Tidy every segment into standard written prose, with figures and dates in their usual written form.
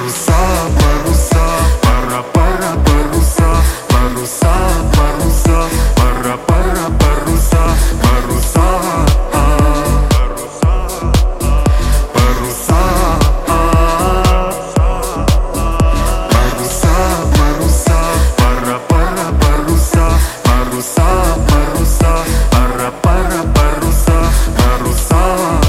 Паруса, паруса, пара, пара, паруса, паруса, паруса, пара, пара, паруса, паруса, паруса, паруса, паруса, пара, пара, паруса, паруса, паруса, пара, пара, паруса, паруса.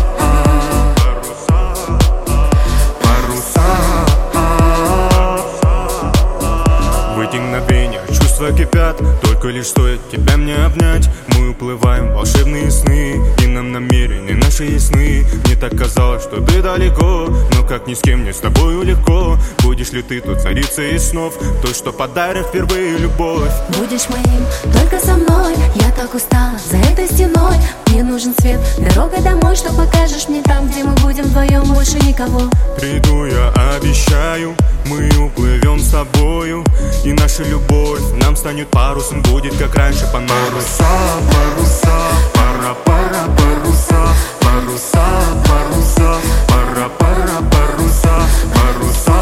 В этих мгновениях чувства кипят, только лишь стоит тебя мне обнять. Мы уплываем в волшебные сны, и нам намерены наши ясны. Мне так казалось, что ты далеко, но как ни с кем мне с тобою легко. Будешь ли ты тут царицей из снов, той, что подарит впервые любовь? Будешь моим только со мной, я так устала за этой стеной. Мне нужен свет, дорога домой, что покажешь мне там, где мы будем вдвоем, больше никого. Приду, я обещаю, мы уплывем с тобою, и наша любовь нам станет парусом, будет как раньше по новой. Паруса, паруса, пара, пара, паруса, паруса, паруса, пара, пара, паруса, паруса,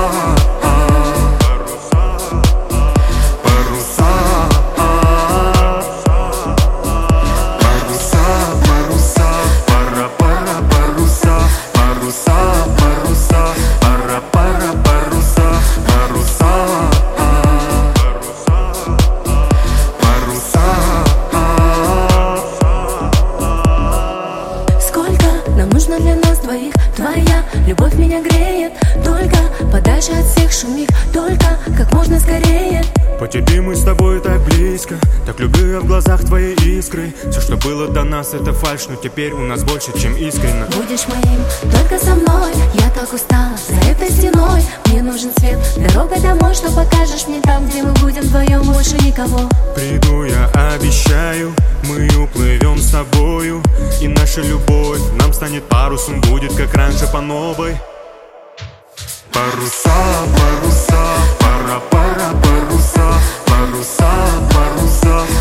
паруса, паруса, паруса, пара, пара, паруса, паруса, паруса, пара, пара, паруса, паруса, паруса. Сколько нам нужно для нас двоих? Твоя любовь меня греет, только подальше от всех шумих, только как можно скорее. По тебе мы с тобой так близко, так люблю я в глазах твоей искры. Все, что было до нас, это фальшь, но теперь у нас больше, чем искренно. Будешь моим только со мной, я так устала за этой стеной. Мне нужен свет, дорога домой, что покажешь мне там, где мы будем вдвоем, больше никого. Приду, я обещаю, мы уплывем с тобою, и наша любовь нам станет парусом, будет как раньше по новой. Паруса, паруса, пара, пара, паруса, паруса, паруса,